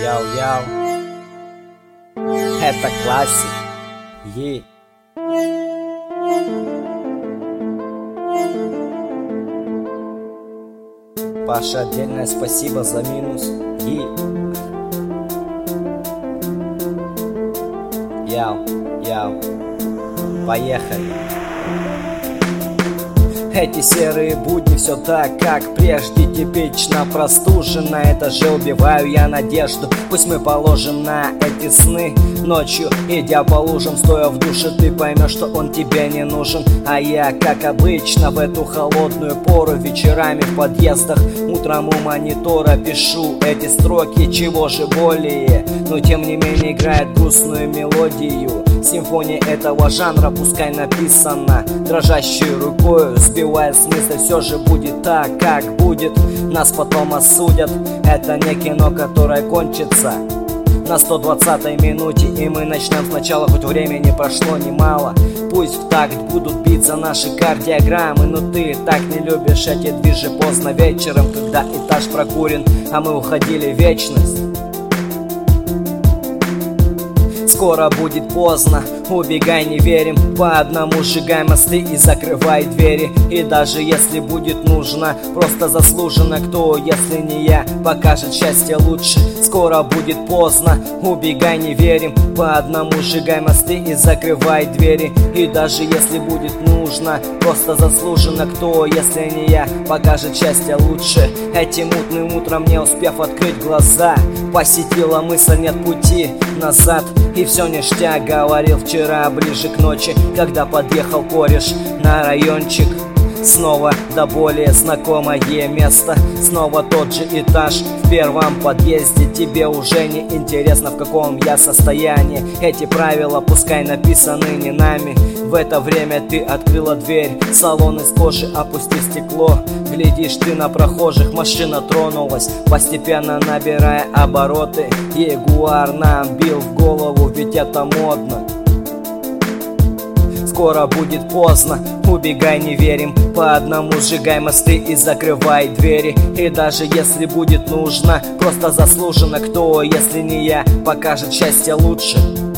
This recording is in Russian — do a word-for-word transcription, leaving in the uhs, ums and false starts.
Яу-яу. Это классик. Е. Паша, отдельное спасибо за минус. Е. Яу, яу. Поехали. Эти серые будни все так, как прежде, типично простуженно. Это же убиваю я надежду. Пусть мы положим на эти сны ночью, идя по лужам, стоя в душе, ты поймешь, что он тебе не нужен. А я, как обычно, в эту холодную пору вечерами в подъездах, утром у монитора пишу эти строки, чего же более. Но тем не менее играет грустную мелодию. Симфония этого жанра пускай написана дрожащей рукой, сбивая с мысли, все же будет так, как будет. Нас потом осудят, это не кино, которое кончится на сто двадцатой минуте, и мы начнем сначала, хоть времени прошло немало. Пусть в такт будут биться наши кардиограммы, но ты так не любишь эти движи поздно вечером, когда этаж прокурен, а мы уходили в вечность. Скоро будет поздно, убегай, не верим. По одному сжигай мосты и закрывай двери. И даже если будет нужно, просто заслуженно, кто, если не я, покажет счастье лучше. Скоро будет поздно, убегай, не верим. По одному сжигай мосты и закрывай двери. И даже если будет нужно, просто заслуженно, кто, если не я, покажет счастье лучше. Этим мутным утром, не успев открыть глаза, посетила мысль, нет пути назад. И все ништяк, говорил вчера ближе к ночи, когда подъехал кореш на райончик. Снова до более знакомое место, снова тот же этаж в первом подъезде. Тебе уже не интересно, в каком я состоянии. Эти правила пускай написаны не нами. В это время ты открыла дверь, салон из кожи, опусти стекло. Глядишь ты на прохожих, машина тронулась, постепенно набирая обороты. Ягуар нам бил в голову, ведь это модно. Скоро будет поздно, убегай, не верим. По одному сжигай мосты и закрывай двери. И даже если будет нужно, просто заслуженно, кто, если не я, покажет счастье лучше.